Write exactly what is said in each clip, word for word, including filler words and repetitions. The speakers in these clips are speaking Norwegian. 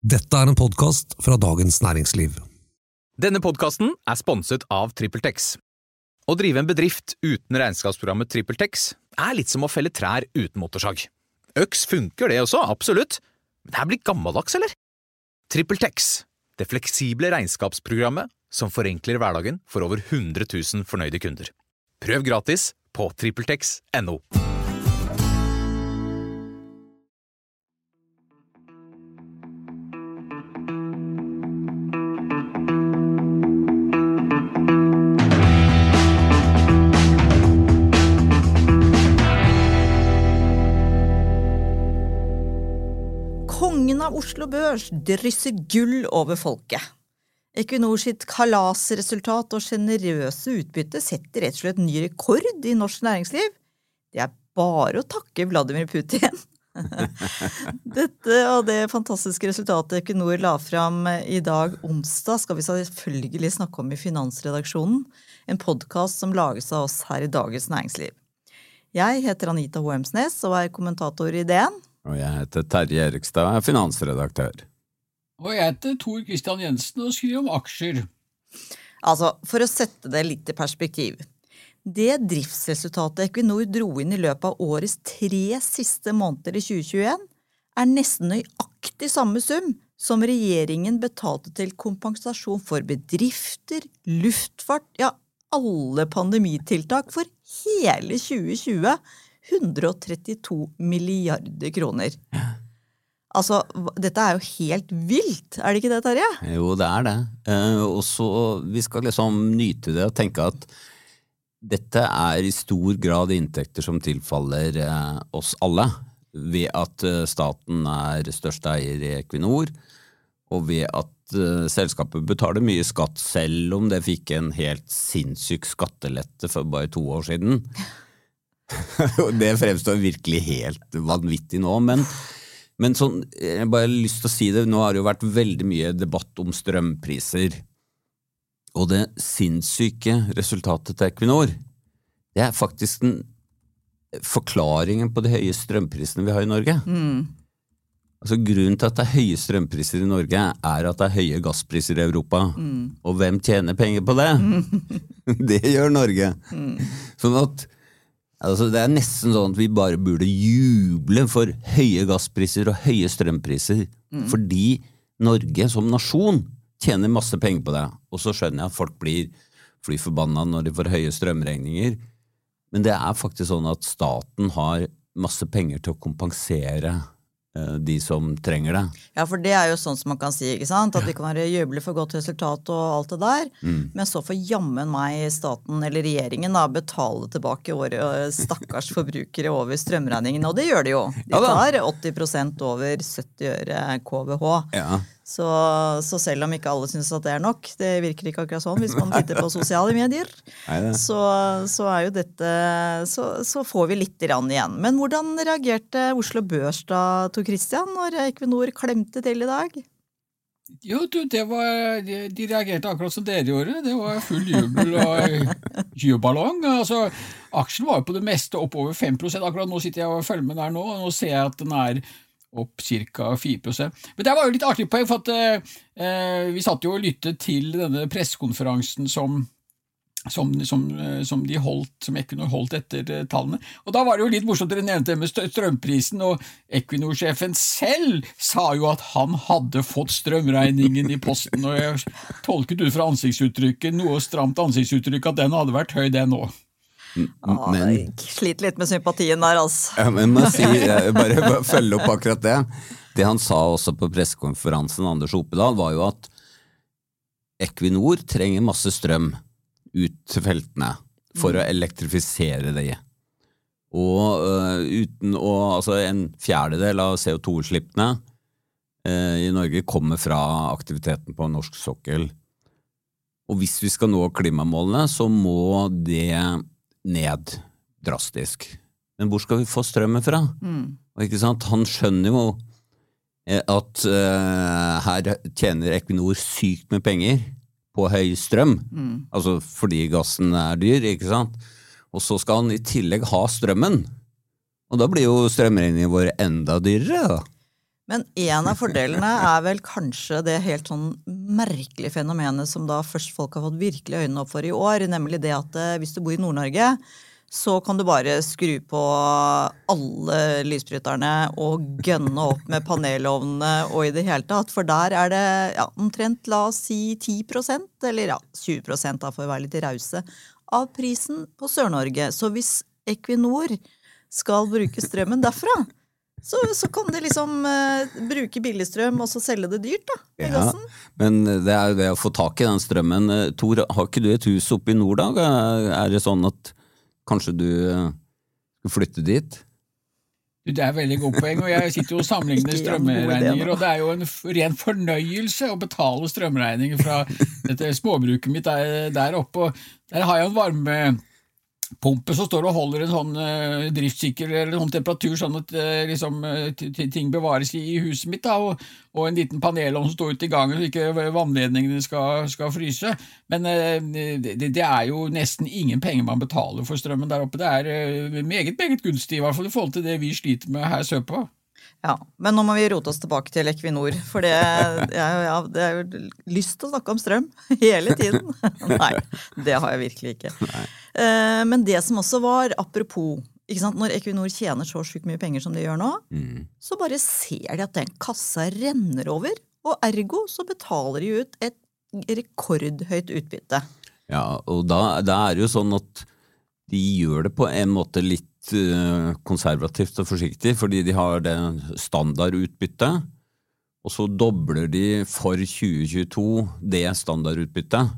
Dette er en podcast fra Dagens Næringsliv. Denne podcasten er sponset av TrippelTex. Å drive en bedrift uten regnskapsprogrammet TrippelTex er litt som å felle trær uten motorsag. Øks funker det også, absolutt. Men det er blitt gammeldags, eller? TrippelTex, det fleksible regnskapsprogrammet som forenkler hverdagen for over hundre tusen fornøyde kunder. Prøv gratis på trippeltex punktum no. Kongen av Oslo Børs drysser gull over folket. Equinor sitt kalasresultat og generøse utbytte setter rett og slett ny rekord i norsk næringsliv. Det er bare å takke Vladimir Putin. Dette og det fantastiske resultatet Equinor la fram i dag onsdag skal vi selvfølgelig snakke om i Finansredaksjonen, en podcast som lages av oss her i Dagens Næringsliv. Jeg heter Anita Hoemsnes og er kommentator i D N. Og jeg heter Terje Erikstad, jeg er finansredaktør. Og jeg heter Tor Christian Jensen og skriver om aksjer. Altså, for å sette det litt i perspektiv. Det driftsresultatet Equinor dro inn i løpet av årets tre siste måneder i tjue tjueen er nesten nøyaktig samme sum som regjeringen betalte til kompensasjon for bedrifter, luftfart, ja, alle pandemitiltak for hele tjue tjue. hundre og trettito milliarder kroner. Altså, dette er jo helt vilt, er det ikke det, Terje? Jo, det er det. Eh, og så, vi skal liksom nyte det og tenke at dette er i stor grad inntekter som tilfaller eh, oss alle, ved at eh, staten er største eier i Equinor, og ved at eh, selskapet betaler mye skatt, selv om det fikk en helt sinnssyk skattelette for bare to år siden. Det fremstår virkelig helt vanvittig nå, men, men sånn, jeg bare har lyst til å si det, nå har det jo vært veldig mye debatt om strømpriser, og det sinnssyke resultatet til Equinor, det er faktisk den forklaringen på de høye strømprisene vi har i Norge. Mm. Altså grunnen til at det er høye strømpriser i Norge er at det er høye gasspriser i Europa, mm. og hvem tjener penger på det? Mm. Det gjør Norge. Mm. Sånn at Altså, det er nesten sånn at vi bare burde juble for høye gasspriser og høye strømpriser, mm. fordi Norge som nasjon tjener masse penger på det. Og så skjønner jeg at folk blir fly forbanna når de får høye strømregninger, men det er faktisk sånn at staten har masse penger til å kompensere de som trenger det. Ja, for det er jo sånn som man kan si, ikke sant? At vi kan være juble for godt resultat og alt det der, mm. men så får jammen meg staten eller regjeringen da betale tilbake våre stakkars forbrukere over strømregningen, og det gjør de jo. De tar åtti prosent over sytti øre K W H. Ja. Så, så selv om ikke alle synes at det er nok, det virker ikke akkurat sånn hvis man titter på sosiale medier, så, så er jo dette, så, så får vi litt igjen. Men hvordan reagerte Oslo Børs da, Tor Christian, når Equinor klemte til i dag? Jo, du, det var, de, de reagerte akkurat som dere gjorde, det var full jubel og juballong. Altså, aksjen var jo på det meste opp over fem prosent, akkurat nå sitter jeg og følger med der nå, og nå ser jeg at den er opp cirka fire prosent. Men det var jo litt artig poeng, for at eh, vi satt jo og lyttet til denne pressekonferansen som, som, som, som de holdt, som Equinor holdt etter eh, tallene. Og da var det jo litt morsomt, dere nevnte det med strømprisen, og Equinor-sjefen selv sa jo at han hadde fått strømregningen i posten, og jeg tolket ut fra ansiktsuttrykket, noe stramt ansiktsuttrykk, at den hadde vært høy den nå. Men, jeg sliter litt med sympatien der, altså. Ja, men man sier, bare, bare følge opp akkurat det. Det han sa også på pressekonferansen, Anders Opedal, var jo at Equinor trenger masse strøm ut til feltene for mm. å elektrifisere det. Og uh, uten å, altså en fjerdedel av C O to utslippene uh, i Norge kommer fra aktiviteten på norsk sokkel. Og hvis vi skal nå klimamålene, så må det ned drastisk. Men hvor skal vi få strømmen fra? Mm. Og ikke sant? Han skjønner jo at uh, her tjener Equinor sykt med penger på høy strøm, mm. altså fordi gassen er dyr, ikke sant? Og så skal han i tillegg ha strømmen, og da blir jo strømregningen vår enda dyrere da. Men en av fordelene er vel kanskje det helt sånn merkelige fenomenet som da først folk har fått virkelig øynene opp for i år, nemlig det at hvis du bor i Nord-Norge, så kan du bare skru på alle lysbryterne og gønne opp med panelovnene og i det hele tatt, for der er det ja, omtrent, la oss si ti prosent, eller ja, tjue prosent da, for å være litt rause, av prisen på Sør-Norge. Så hvis Equinor skal bruke strømmen derfra, Så, så kan de liksom uh, bruke billigstrøm og så selge det dyrt da, i ja, gassen. Men det er jo det å få tak i den strømmen. Tor, har ikke du et hus oppe i nord da? Er det sånn at kanskje du uh, skal flytte dit? Det er veldig godt poeng, og jeg sitter jo og sammenligner strømregninger, og det er jo en ren fornøyelse å betale strømregninger fra dette småbruket mitt der, der oppe. Og der har jeg en varme... pumpe som står og holder en sånn uh, driftssikker eller en sånn temperatur sånn at uh, liksom, uh, ting bevares i, i huset mitt da, og, og en liten panelovn som står ute i gangen så ikke vannledningene skal, skal fryse. Men uh, det, det er jo nesten ingen penger man betaler for strømmen der oppe. Det er uh, meget, meget gunstig, i hvert fall i forhold til det vi sliter med her sørpå. Ja, men nå må vi rote oss tilbake til Equinor, for det, ja, ja, det er jo lyst til å snakke om strøm hele tiden. Nei, det har jeg virkelig ikke. Eh, men det som også var, apropos, ikke sant, når Equinor tjener så sykt mye penger som de gjør nå, mm. så bare ser de at den kassa renner over, og ergo så betaler de ut et rekordhøyt utbytte. Ja, og da, da er det jo sånn at de gjør det på en måte litt konservativt og forsiktig, fordi de har det standardutbyttet, og så dobler de for tjue tjueto det standardutbyttet.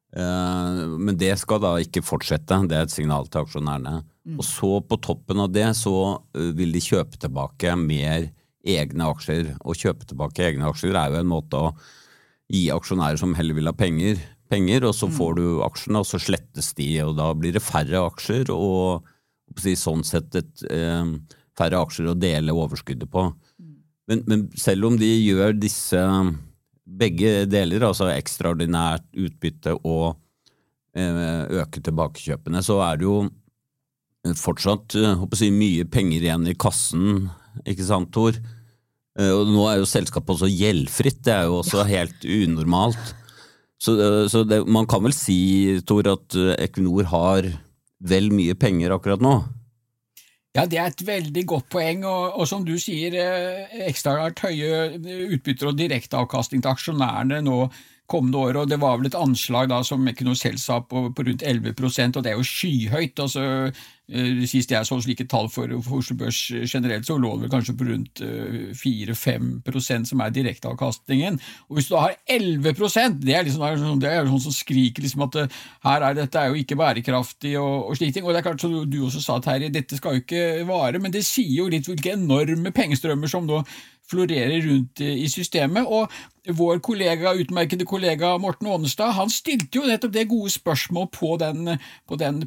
Men det skal da ikke fortsette, det er et signal til aksjonærene. Mm. Og så på toppen av det så vil de kjøpe tilbake mer egne aksjer, og kjøpe tilbake egne aksjer er jo en måte å gi aksjonærer som heller vil ha penger, penger og så får du aksjene, og så slettes de, og da blir det færre aksjer, og sånn sett et eh, færre aksjer å dele overskuddet på. Men, men selv om de gjør disse begge deler, altså ekstraordinært utbytte og eh, øke tilbakekjøpene, så er det jo fortsatt håper jeg, mye penger igjen i kassen, ikke sant, Tor? Eh, og nå er jo selskapet også gjeldfritt, det er jo også ja. Helt unormalt. Så, så det, man kan vel si, Tor, at Equinor har vel mye penger akkurat nå? Ja, det er et veldig godt poeng, og, og som du sier, eh, ekstraordinært høye utbytter og direkte avkastning til aksjonærene nå kommende år, og det var vel et anslag da som Equinor selv sa på, på rundt elleve prosent, og det er jo skyhøyt. Altså, eh, sist jeg så slike tall for, for Oslo Børs generelt, så lå det vel kanskje på rundt eh, fire til fem prosent som er direkte avkastningen. Og hvis du da har elleve prosent, det er liksom det er sånn som skriker liksom at her er dette er jo ikke bærekraftig og, og slik ting. Og det er klart, som du også sa, Terje, dette skal jo ikke vare, men det sier jo litt hvilke enorme pengestrømmer som nå florerer rundt i systemet, og vår kollega, utmerkede kollega Morten Aanestad, han stilte jo nettopp det gode spørsmål på den, på den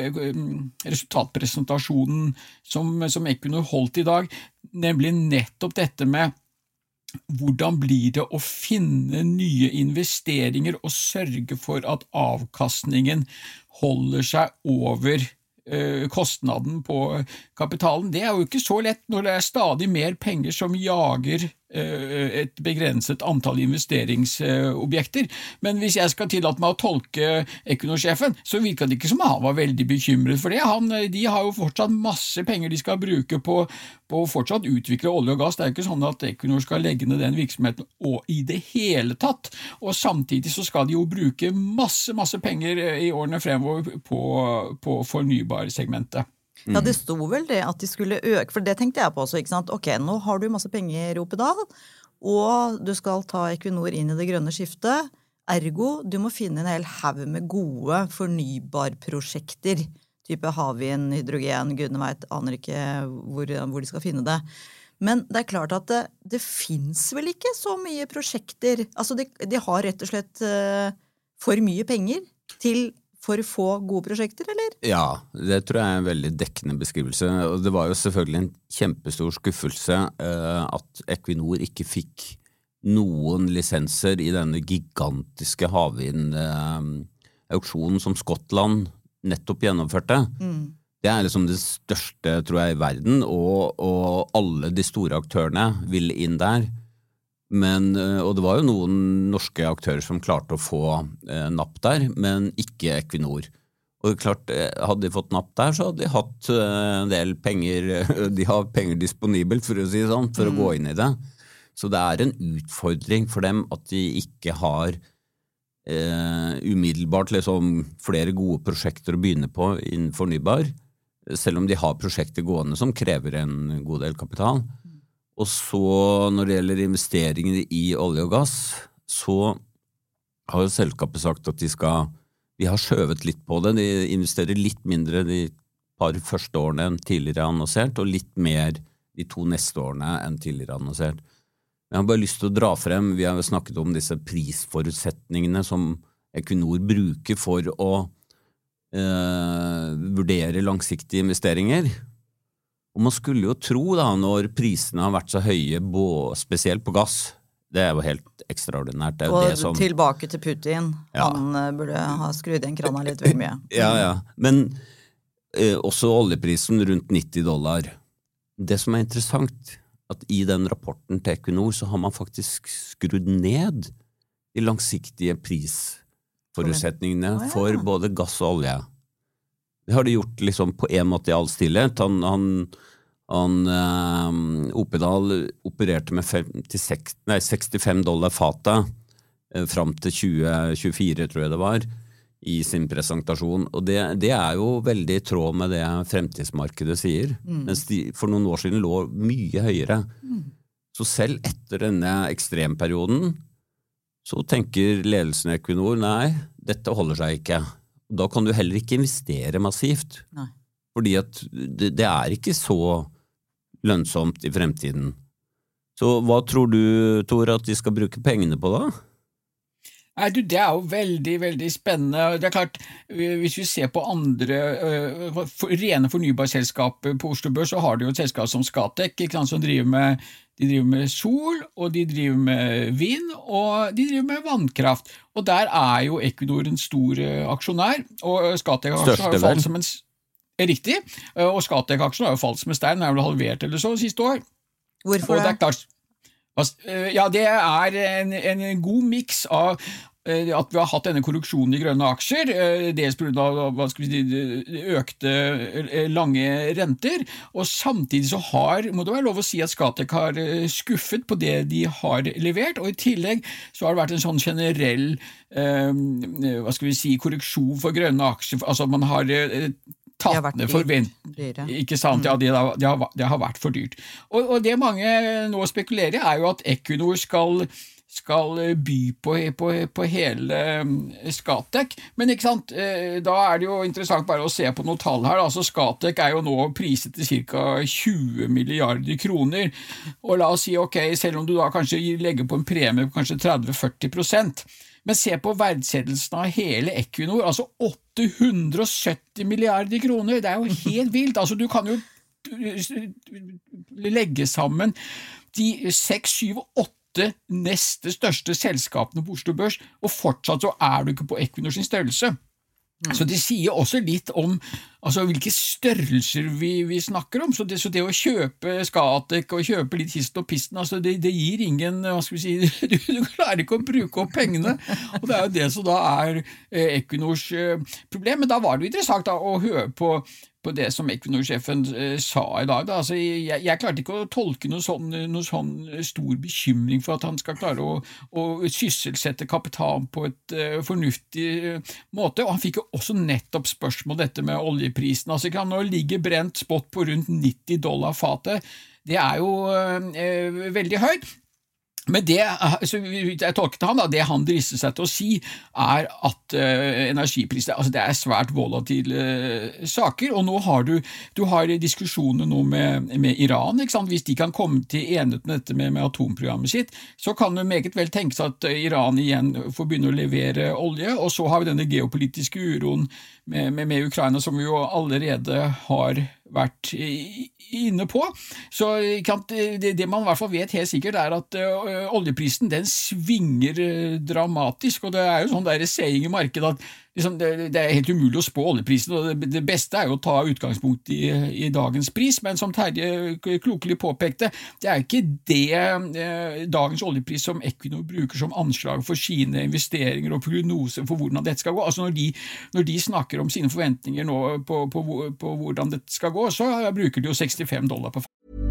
resultatpresentasjonen som, som Equinor holdt i dag, nemlig nettopp dette med hvordan blir det å finne nye investeringer og sørge for at avkastningen holder seg over kostnaden på kapitalen. Det er jo ikke så lett når det er stadig mer penger som jager et begrenset antall investeringsobjekter. Men hvis jeg skal tillate meg å tolke Equinor-sjefen, så virker det ikke som han var veldig bekymret for det. Han, de har jo fortsatt masse penger de skal bruke på, på å fortsatt utvikle olje og gass. Det er jo ikke sånn at Equinor skal legge ned den virksomheten og i det hele tatt. Og samtidig så skal de jo bruke masse, masse penger i årene fremover på, på fornybarsegmentet. Ja, det sto vel det at de skulle øke, for det tenkte jeg på også, ikke sant? Ok, nå har du masse penger, Opedal, og du skal ta Equinor inn i det grønne skiftet, ergo du må finne en hel haug med gode fornybarprosjekter, type havvind, hydrogen, gudene vet, aner ikke hvor, hvor de skal finne det. Men det er klart at det, det finnes vel ikke så mye prosjekter, altså de, de har rett og slett uh, for mye penger til for få gode prosjekter, eller? Ja, det tror jeg er en veldig dekkende beskrivelse, og det var jo selvfølgelig en kjempestor skuffelse eh, at Equinor ikke fikk noen lisenser i denne gigantiske havvind-auksjonen eh, som Skottland nettopp gjennomførte. Mm. Det er liksom det største, tror jeg, i verden, og, og alle de store aktørene vil inn der. Men, og det var jo noen norske aktører som klarte å få eh, napp der, men ikke Equinor. Og klart, hadde de fått napp der, så hadde de hatt eh, en del penger, de har penger disponibelt, for å si sånn, for mm. å gå inn i det. Så det er en utfordring for dem at de ikke har eh, umiddelbart liksom, flere gode prosjekter å begynne på innen fornybar, selv om de har prosjekter gående som krever en god del kapital. Og så når det gjelder investeringer i olje og gass, så har jo selskapet sagt at de skal, de har skjøvet litt på det, de investerer litt mindre de par første årene enn tidligere annonsert, og litt mer de to neste årene enn tidligere annonsert. Jeg har bare lyst til å dra frem, vi har jo snakket om disse prisforutsetningene som Equinor bruker for å Eh, vurdere langsiktige investeringer. Og man skulle jo tro da, når prisene har vært så høye, spesielt på gass, det er jo helt ekstraordinært. Det er jo og det som, tilbake til Putin, ja. Han burde ha skrudd inn krana litt vel mye. Ja, ja. Men eh, også oljeprisen rundt nitti dollar. Det som er interessant, at i den rapporten til Equinor, så har man faktisk skrudd ned de langsiktige prisene forutsetningene for både gass og olje. Det har de gjort liksom på en måte i all stillhet. Han, han, han um, Opedal opererte med femtiseks, nei, sekstifem dollar fatet eh, frem til tjue tjuefire, tror jeg det var, i sin presentasjon. Og det, det er jo veldig i tråd med det fremtidsmarkedet sier. Mm. Mens de for noen år siden lå mye høyere. Mm. Så selv etter denne ekstremperioden så tenker ledelsen i Equinor, nei, dette holder seg ikke. Da kan du heller ikke investere massivt. Nei. Fordi at det, det er ikke så lønnsomt i fremtiden. Så hva tror du, Tor, at de skal bruke pengene på da? Nei, du, det er jo veldig, veldig spennende. Det er klart, hvis vi ser på andre uh, for, rene fornybarselskaper på Oslo Børs, så har du jo et selskap som Scatec, ikke sant, som driver med, de driver med sol, og de driver med vind, og de driver med vannkraft. Og der er jo Equinor en stor uh, aksjonær, og Scatec har jo falt som en riktig, uh, og Scatec-aksjen har jo falt som en stein, den er vel halvert eller så siste år. Hvorfor det? det er klart, Ja, det er en, en god mix av at vi har hatt denne korreksjonen i grønne aksjer, dels på grunn av hva skal vi si, økte lange renter, og samtidig så har, må det være lov å si at Scatec har skuffet på det de har levert, og i tillegg så har det vært en sånn generell hva skal vi si, korreksjon for grønne aksjer, altså man har tatt ned forventninger, ikke sant? Ja, det, det, har, det har vært for dyrt. Og, og det mange nå spekulerer er jo at Equinor skal, skal by på, på, på hele Scatec, men ikke sant, da er det jo interessant bare å se på noen tall her, altså Scatec er jo nå priset til cirka tjue milliarder kroner, og la oss si, ok, selv om du da kanskje legger på en premie på kanskje tretti til førti prosent, men se på verdsettelsen av hele Equinor, altså åtte hundre og sytti milliarder kroner, det er jo helt vilt, altså du kan jo legge sammen de seks, syv og åtte neste største selskapene på Oslo Børs, og fortsatt så er du ikke på Equinor sin størrelse. Så det sier også litt om altså, hvilke størrelser vi, vi snakker om, så det, så det å kjøpe Scatec og kjøpe litt hist og pisten, altså det, det gir ingen, hva skal vi si, du, du klarer ikke å bruke opp pengene, og det er jo det som da er eh, Equinors eh, problem, men da var det jo interessant da, å høre på på det som Equinor-sjefen eh, sa i dag. Da. Altså, jeg, jeg klarte ikke å tolke noe sånn, noe sånn stor bekymring for at han skal klare å, å sysselsette kapital på et uh, fornuftig uh, måte, og han fikk jo også nettopp spørsmål dette med oljeprisen. Altså, kan nå ligge brent spot på rundt nitti dollar fatet. Det er jo uh, veldig høyt. Men det, altså, jeg tolket han da, det han drister seg til å si er at uh, energipriser, altså det er svært volatile uh, saker, og nå har du, du har diskusjoner nå med, med Iran, ikke sant? Hvis de kan komme til enighet med dette med, med atomprogrammet sitt, så kan det meget vel tenkes at Iran igjen får begynne å levere olje, og så har vi denne geopolitiske uroen med, med, med Ukraina som vi jo allerede har vært inne på. Så det, det man i hvert fall vet helt sikkert er at uh, oljeprisen den svinger uh, dramatisk, og det er jo sånn der saying i markedet at liksom, det, det er helt umulig å spå oljeprisen, og det, det beste er jo å ta utgangspunkt i, i dagens pris, men som Terje klokelig påpekte, det er ikke det eh, dagens oljepris som Equinor bruker som anslag for sine investeringer og prognoser for hvordan dette skal gå. Altså når de, når de snakker om sine forventninger nå på, på, på hvordan dette skal gå, så bruker de jo sekstifem dollar på.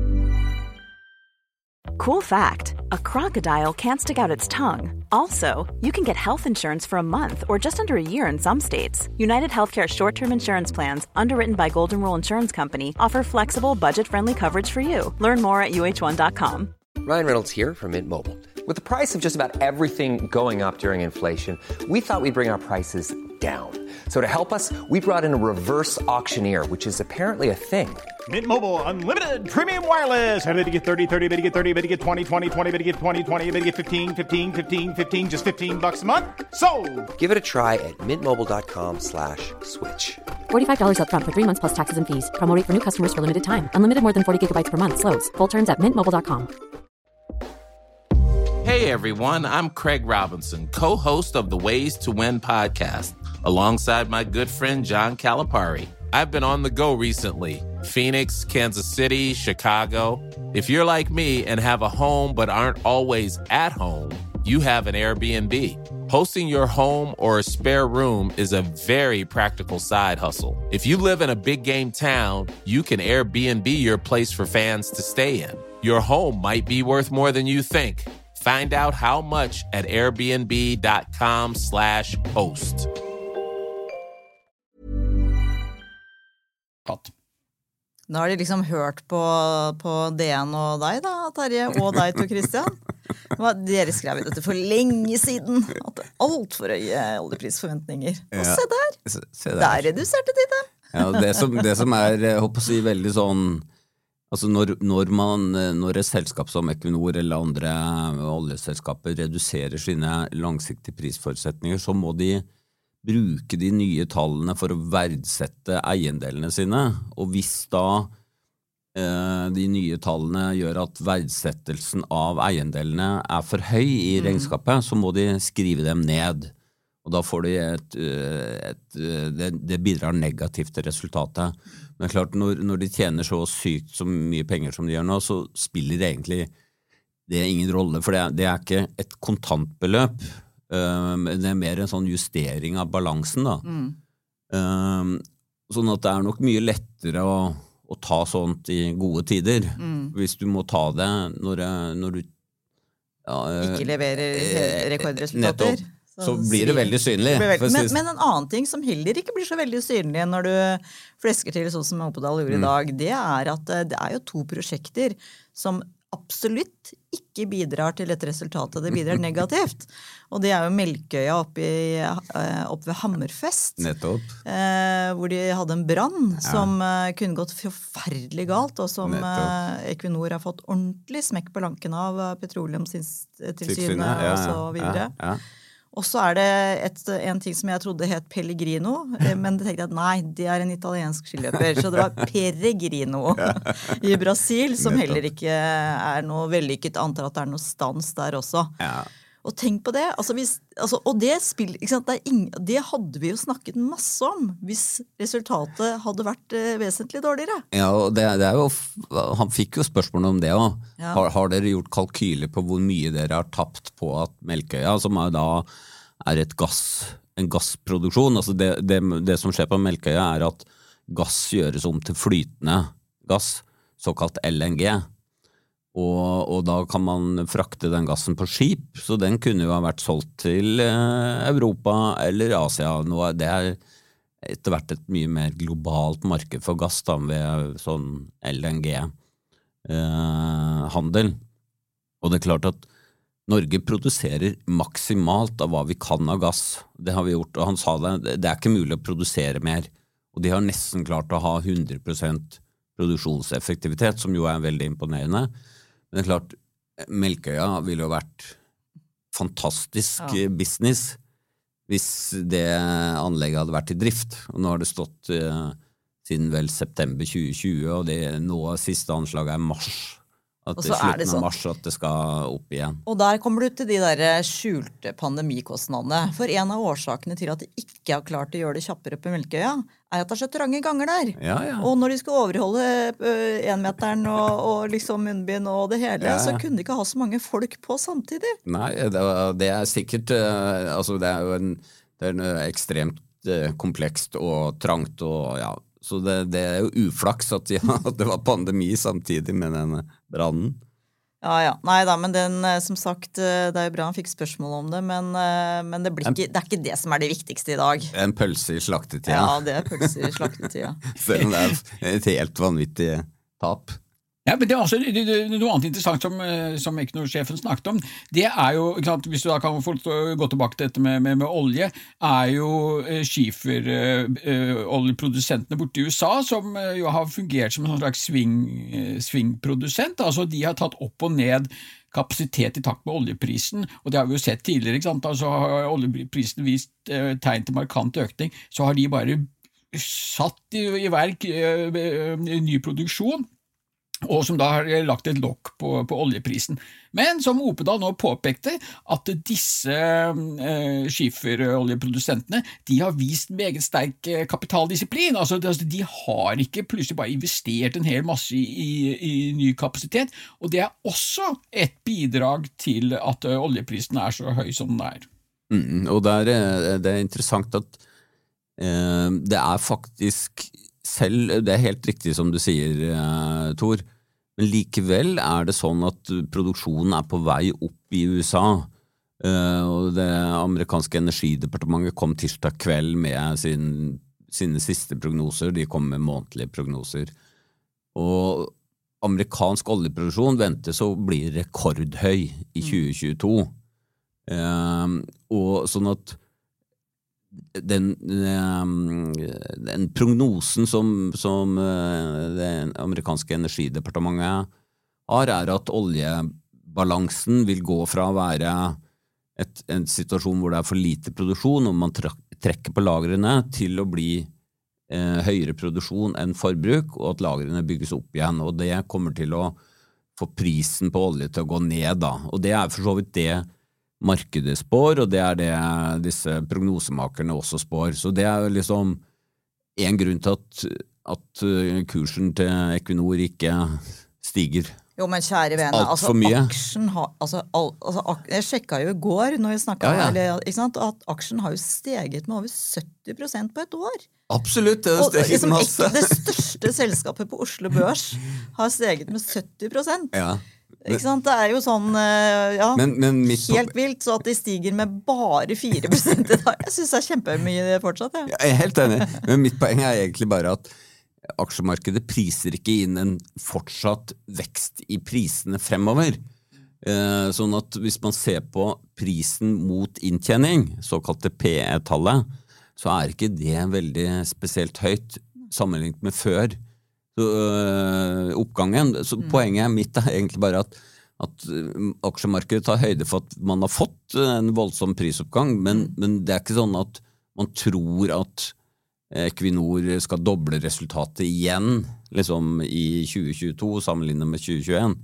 Cool fact, a crocodile can't stick out its tongue. Also, you can get health insurance for a month or just under a year in some states. United Healthcare short-term insurance plans, underwritten by Golden Rule Insurance Company, offer flexible, budget-friendly coverage for you. Learn more at U H one dot com. Ryan Reynolds here from Mint Mobile. With the price of just about everything going up during inflation, we thought we'd bring our prices down. So to help us, we brought in a reverse auctioneer, which is apparently a thing. Mint Mobile Unlimited Premium Wireless. How to get thirty, thirty, how to get thirty, how to get twenty, twenty, twenty, how to get twenty, twenty, how to get fifteen, fifteen, fifteen, fifteen, just fifteen bucks a month? Sold! Give it a try at mintmobile.com slash switch. forty-five dollars up front for three months plus taxes and fees. Promo rate for new customers for limited time. Unlimited more than forty gigabytes per month. Slows full terms at mint mobile dot com. Hey everyone, I'm Craig Robinson, co-host of the Ways to Win podcast, alongside my good friend John Calipari. I've been on the go recently. Phoenix, Kansas City, Chicago. If you're like me and have a home but aren't always at home, you have an Airbnb. Hosting your home or a spare room is a very practical side hustle. If you live in a big game town, you can Airbnb your place for fans to stay in. Your home might be worth more than you think. Find out how much at airbnb.com slash host. Nå har de liksom hørt på, på D N og deg da, Terje, og deg to, Christian. Dere skrev i dette for lenge siden, at det er alt for høye oljeprisforventninger. Og se der, se, se der. der reduserte de det. Ja, det som, det som er, jeg håper å si, veldig sånn, altså når, når, man, når et selskap som Equinor eller andre oljeselskaper reduserer sine langsiktige prisforutsetninger, så må de bruke de nye tallene for å verdsette eiendelene sine, og hvis da eh, de nye tallene gjør at verdsettelsen av eiendelene er for høy i regnskapet, så må de skrive dem ned, og da får de et, et, det, det bidrar negativt til resultatet. Men det er klart, når, når de tjener så sykt så mye penger som de gjør nå, så spiller det egentlig det er ingen rolle, for det er, det er ikke et kontantbeløp. Um, det er mer en sånn justering av balansen da. Mm. Um, sånn at det er nok mye lettere å, å ta sånt i gode tider. Mm. Hvis du må ta det når, når du ja, ikke leverer rekordresultater. Nettopp. Så, så blir det veldig synlig. Det veldig, men, men en annen ting som heller ikke blir så veldig synlig når du flesker til sånn som Oppedal gjorde mm. i dag, det er at det er jo to prosjekter som absolutt ikke bidrar til et resultat, det bidrar negativt. Og det er jo Melkøya oppe, i, oppe ved Hammerfest. Nettopp. Eh, hvor de hadde en brann ja. som eh, kunne gått forferdelig galt, og som eh, Equinor har fått ordentlig smekk på lanken av Petroleumstilsynet ja, og så videre. Ja, ja. Og så er det et, en ting som jeg trodde het Pellegrino, men det tenkte jeg at nei, det er en italiensk skiløper. Så det var Peregrino i Brasil, som heller ikke er noe vellykket, antar at det er noe stans der også. Ja. Og tenk på det, altså hvis, altså, og det, spill, ikke sant, det, er ing, det hadde vi jo snakket masse om, hvis resultatet hadde vært eh, vesentlig dårligere. Ja, og det, det er jo, han fikk jo spørsmål om det også. Ja. Har, har dere gjort kalkyler på hvor mye dere har tapt på at Melkøya, som er da er et gass, en gassproduksjon, altså det, det, det som skjer på Melkøya er at gass gjøres om til flytende gass, såkalt L N G, og, og da kan man frakte den gassen på skip, så den kunne jo ha vært solgt til eh, Europa eller Asia. Nå er det er etter hvert et mye mer globalt marked for gass da, ved sånn L N G-handel. Eh, og det er klart at Norge produserer maksimalt av hva vi kan av gass. Det har vi gjort, og han sa det, det er ikke mulig å produsere mer. Og de har nesten klart å ha hundre prosent produksjonseffektivitet, som jo er veldig imponerende. Men det er klart, Melkøya ville jo vært fantastisk ja. business hvis det anlegget hadde vært i drift. Og nå har det stått uh, siden vel september tjue tjue, og det nå siste anslaget er mars At Og i så er slutten det sånn- av mars at det skal opp igjen. Og der kommer du til de der skjulte pandemikostnadene. For en av årsakene til at de ikke har klart å gjøre det kjappere på Melkøya, er at det er så trange ganger der. Ja, ja. Og når de skal overholde enmeteren og, og liksom munnbind og det hele, Ja, ja. så kunne de ikke ha så mange folk på samtidig. Nei, det, det er sikkert eh, altså det er jo en, det er en eh, ekstremt eh, komplekst og trangt og ja, så det, det er jo uflaks at, de, at det var pandemi samtidig med den brannen. Ja, ja. Nei da, men den, eh, som sagt, eh, det er jo bra han fikk spørsmål om det, men, eh, men det, blir ikke, det er ikke det som er det viktigste i dag. En pølse i slaktetida. Ja, det er pølser i slaktetida. Selv om det er et helt vanvittig tap. Ja, men det er også det, det, noe annet interessant som, eh, som Equinor-sjefen snakket om. Det er jo, ikke sant, hvis du da kan få gå tilbake til dette med, med, med olje, er jo eh, skiferoljeprodusentene eh, borte i U S A, som eh, jo har fungert som en sånn slags sving, eh, svingprodusent. Altså de har tatt opp og ned kapasitet i takt med oljeprisen, og det har vi jo sett tidligere, ikke sant? Altså har oljeprisen vist eh, tegn til markant økning, så har de bare satt i, i verk eh, eh, ny produksjon, og som da har lagt et lokk på, på oljeprisen. Men som Opedal nå påpekte, at disse eh, skiferoljeprodusentene, de har vist meget sterk eh, kapitaldisiplin. Altså, de har ikke plutselig bare investert en hel masse i, i, i ny kapasitet, og det er også et bidrag til at eh, oljeprisen er så høy som den er. Mm, og det er, det er interessant at eh, det er faktisk selv, det er helt riktig som du sier, eh, Tor, men likevel er det sånn at produksjonen er på vei opp i U S A, eh, og det amerikanske energidepartementet kom tirsdag kveld med sin, sine siste prognoser, de kom med månedlige prognoser, og amerikansk oljeproduksjon ventes å bli rekordhøy i tjue tjueto, eh, og sånn at Den, den prognosen som, som det amerikanske energidepartementet har, er at oljebalansen vil gå fra å være et, en situasjon hvor det er for lite produksjon, og man trekker på lagrene, til å bli eh, høyere produksjon enn forbruk, og at lagrene bygges opp igjen, og det kommer til å få prisen på olje til å gå ned da, og det er for så vidt det markedet spår, og det er det disse prognosemakerne også spår. Så det er liksom en grunn til at, at kursen til Equinor ikke stiger. Jo, men kjære vene, Alt altså for mye. aksjen har, altså, al, altså ak, jeg sjekket jo i går når vi snakket, Ja, ja. eller, ikke sant, at aksjen har jo steget med over sytti prosent på et år. Absolutt, det Og er steget liksom, masse. ikke, det største selskapet på Oslo Børs har steget med sytti prosent. Ja. Ikke sant? Det er jo sånn, eh, ja, Men, men mitt helt vilt, så at de stiger med bare fire prosent i dag. Jeg synes det er kjempemye fortsatt, ja. Jeg er helt enig, men mitt poeng er egentlig bare at aksjemarkedet priser ikke inn en fortsatt vekst i prisene fremover. Eh, sånn at hvis man ser på prisen mot inntjening, såkalte P E-tallet, så er ikke det veldig spesielt høyt sammenlignet med før så, øh, oppgangen. Så mm. poenget mitt er egentlig bare at, at aksjemarkedet tar høyde for at man har fått en voldsom prisoppgang, men, mm. men det er ikke sånn at man tror at Equinor skal doble resultatet igjen liksom i tjue tjueto sammenlignet med tjue tjueen.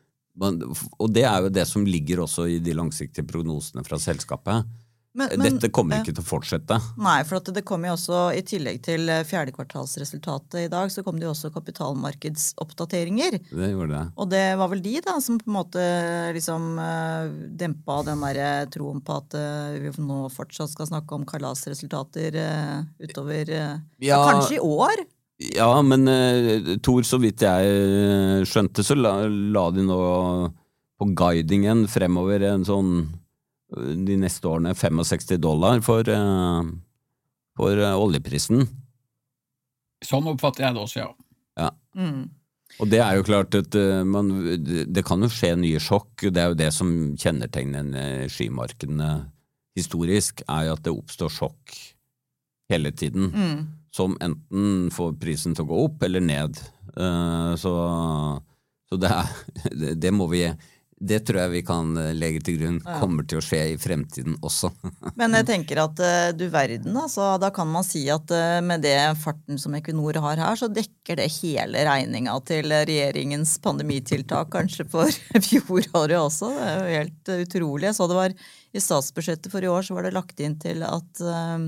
Og det er jo det som ligger også i de langsiktige prognosene fra selskapet. Men, men, Dette kommer ikke til å fortsette. Nei, for at det kom jo også, i tillegg til fjerde kvartalsresultatet i dag, så kom det jo også kapitalmarkedsoppdateringer. Det gjorde det. Og det var vel de da, som på en måte liksom dempa den der troen på at vi nå fortsatt skal snakke om kalasresultater utover, ja, ja, kanskje i år? Ja, men uh, Tor, så vidt jeg skjønte, så la, la de nå på guidingen fremover en sånn de neste årene sekstifem dollar for, uh, for uh, oljeprisen. Sånn oppfatter jeg det også, ja. Ja. Mm. Og det er jo klart at uh, man, det kan jo skje nye sjokk, det er jo det som kjennetegner energimarkedene historisk, er jo at det oppstår sjokk hele tiden, mm. som enten får prisen til å gå opp eller ned. Uh, så, så det, er, det, det må vi det tror jeg vi kan legge til grunn, kommer til å skje i fremtiden også. Men jeg tenker at du verden, altså, da kan man si at med det farten som Equinor har her, så dekker det hele regningen til regjeringens pandemitiltak, kanskje for fjoråret også. Det er jo helt utrolig. Så det var i statsbudsjettet for i år, så var det lagt inn til at,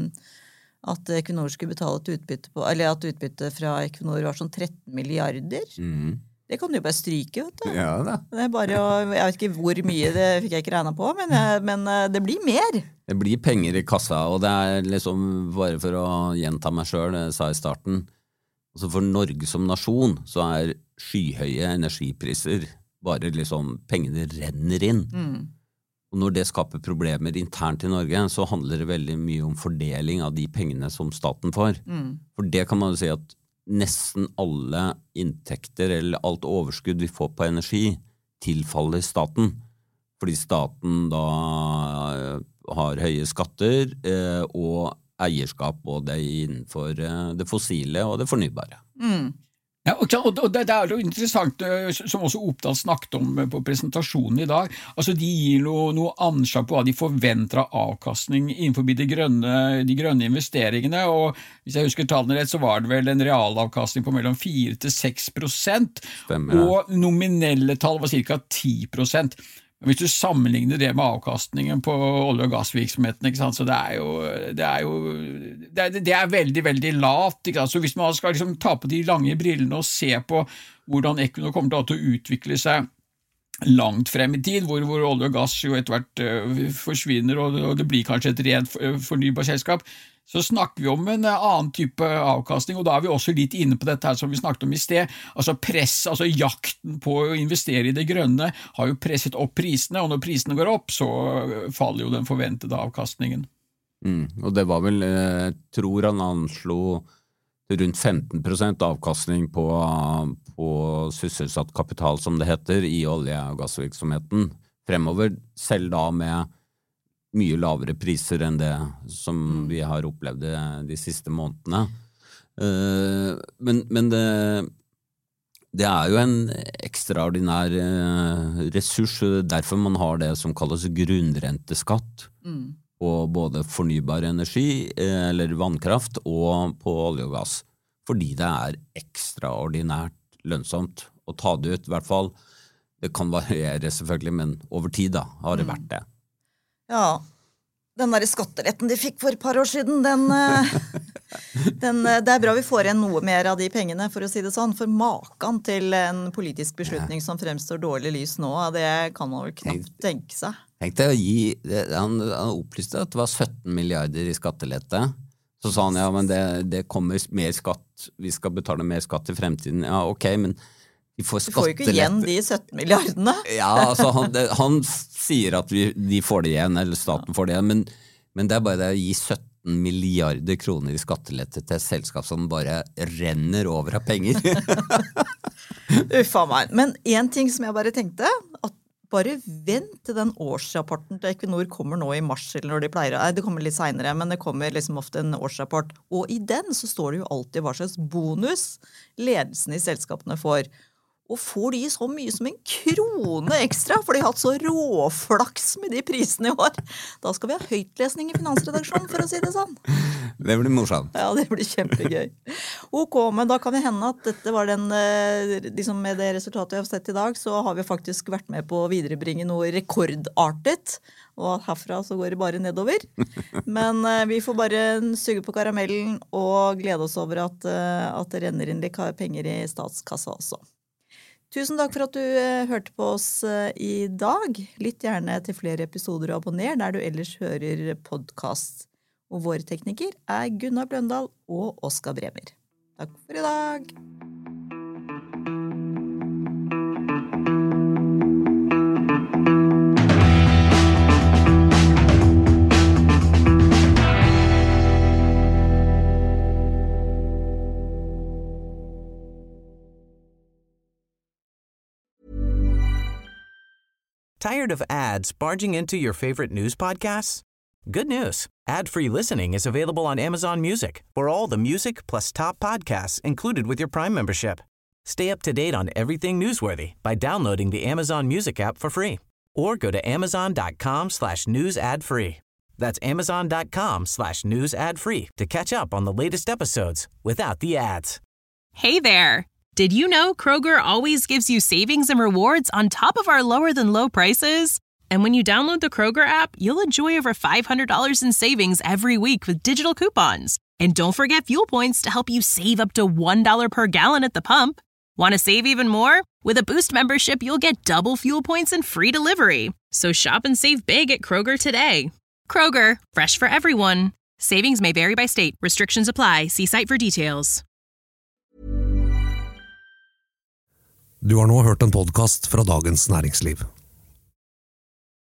at Equinor skulle betale et utbytte på, eller at utbyttet fra Equinor var sånn tretten milliarder. Mhm. Det kan du jo bare stryke, vet du. Ja da. Det er bare å, jeg vet ikke hvor mye, det fikk jeg ikke regnet på, men, men det blir mer. Det blir penger i kassa, og det er liksom, bare for å gjenta meg selv, det jeg sa i starten, altså for Norge som nasjon, så er skyhøye energipriser, bare liksom, pengene renner inn. Mm. Og når det skaper problemer internt i Norge, så handler det veldig mye om fordeling av de pengene som staten får. Mm. For det kan man jo si at nesten alle inntekter eller alt overskudd vi får på energi tilfaller staten, fordi staten da har høye skatter eh, og eierskap både innenfor eh, det fossile og det fornybare. Mm. Ja, og det er jo interessant, som også Opdal snakket om på presentasjonen i dag, altså de gir noe, noe anslag på hva de forventer av avkastning innenfor de grønne, de grønne investeringene, og hvis jeg husker tallene rett, så var det vel en realavkastning på mellom fire til seks prosent, og nominelle tall var cirka ti prosent. Hvis du sammenligner det med avkastningen på olje- og gassvirksomheten, ikke sant? Så det er jo, det er jo det er, det er veldig, veldig lavt. Ikke sant? Så hvis man skal liksom ta på de lange brillene og se på hvordan Equinor kommer til å utvikle seg langt frem i tid, hvor, hvor olje og gass jo etter hvert uh, forsvinner, og, og det blir kanskje et rent fornybar selskap, så snakker vi om en annen type avkastning, og da er vi også litt inne på dette her som vi snakket om i sted, altså press, altså jakten på å investere i det grønne har jo presset opp prisene, og når prisene går opp, så faller jo den forventede avkastningen. Mm, og det var vel, jeg tror han anslo rundt femten prosent avkastning på, på sysselsatt kapital, som det heter, i olje- og gassvirksomheten, fremover, selv da med mye lavere priser enn det som vi har opplevd de siste månedene. Men, men det, det er jo en ekstraordinær ressurs, derfor man har det som kalles grunnrenteskatt mm. på både fornybar energi, eller vannkraft, og på olje og gass. Fordi det er ekstraordinært lønnsomt å ta det ut, i hvert fall. Det kan variere selvfølgelig, men over tid da har det vært det. Ja, den der skatteretten de fikk for et par år siden, den, den, det er bra vi får igjen noe mer av de pengene, for å si det sånn, for maken til en politisk beslutning som fremstår dårlig lys nå, det kan man vel knapt tenke seg. Tenk deg å gi, det, han, han opplyste at det var sytten milliarder i skattelette, så sa han, ja, men det, det kommer mer skatt, vi skal betale mer skatt i fremtiden, ja, ok, men de får du får jo ikke igjen de sytten milliardene. Ja, altså han, det, han sier at vi, de får det igjen, eller staten får det igjen, men, men det er bare det å gi sytten milliarder kroner i skattelette til et selskap som bare renner over av penger. Uffa meg. Men en ting som jeg bare tenkte, at bare vent til den årsrapporten til Equinor kommer nå i mars, eller når de pleier, nei, det kommer litt senere, men det kommer liksom ofte en årsrapport, og i den så står det jo alltid hva slags bonus ledelsen i selskapene får. Og får de så mye som en krone ekstra, for de har hatt så råflaks med de prisene i år. Da skal vi ha høytlesning i finansredaksjonen, for å si det sånn. Det blir morsomt. Ja, det blir kjempegøy. Ok, men da kan vi hende at dette var den, liksom med det resultatet vi har sett i dag, så har vi faktisk vært med på å viderebringe noe rekordartet, og herfra så går det bare nedover. Men vi får bare suge på karamellen og glede oss over at, at det renner inn litt penger i statskassa også. Tusen takk for at du uh, hørte på oss uh, i dag. Lytt gjerne til flere episoder og abonner der du ellers hører podcast. Og våre tekniker er Gunnar Bløndal og Oskar Bremer. Takk for i dag. Tired of ads barging into your favorite news podcasts? Good news. Ad-free listening is available on Amazon Music for all the music plus top podcasts included with your Prime membership. Stay up to date on everything newsworthy by downloading the Amazon Music app for free or go to amazon.com slash news ad free. That's amazon.com slash news ad free to catch up on the latest episodes without the ads. Hey there. Did you know Kroger always gives you savings and rewards on top of our lower than low prices? And when you download the Kroger app, you'll enjoy over five hundred dollars in savings every week with digital coupons. And don't forget fuel points to help you save up to one dollar per gallon at the pump. Want to save even more? With a Boost membership, you'll get double fuel points and free delivery. So shop and save big at Kroger today. Kroger, fresh for everyone. Savings may vary by state. Restrictions apply. See site for details. Du har nå hørt en podcast fra Dagens Næringsliv.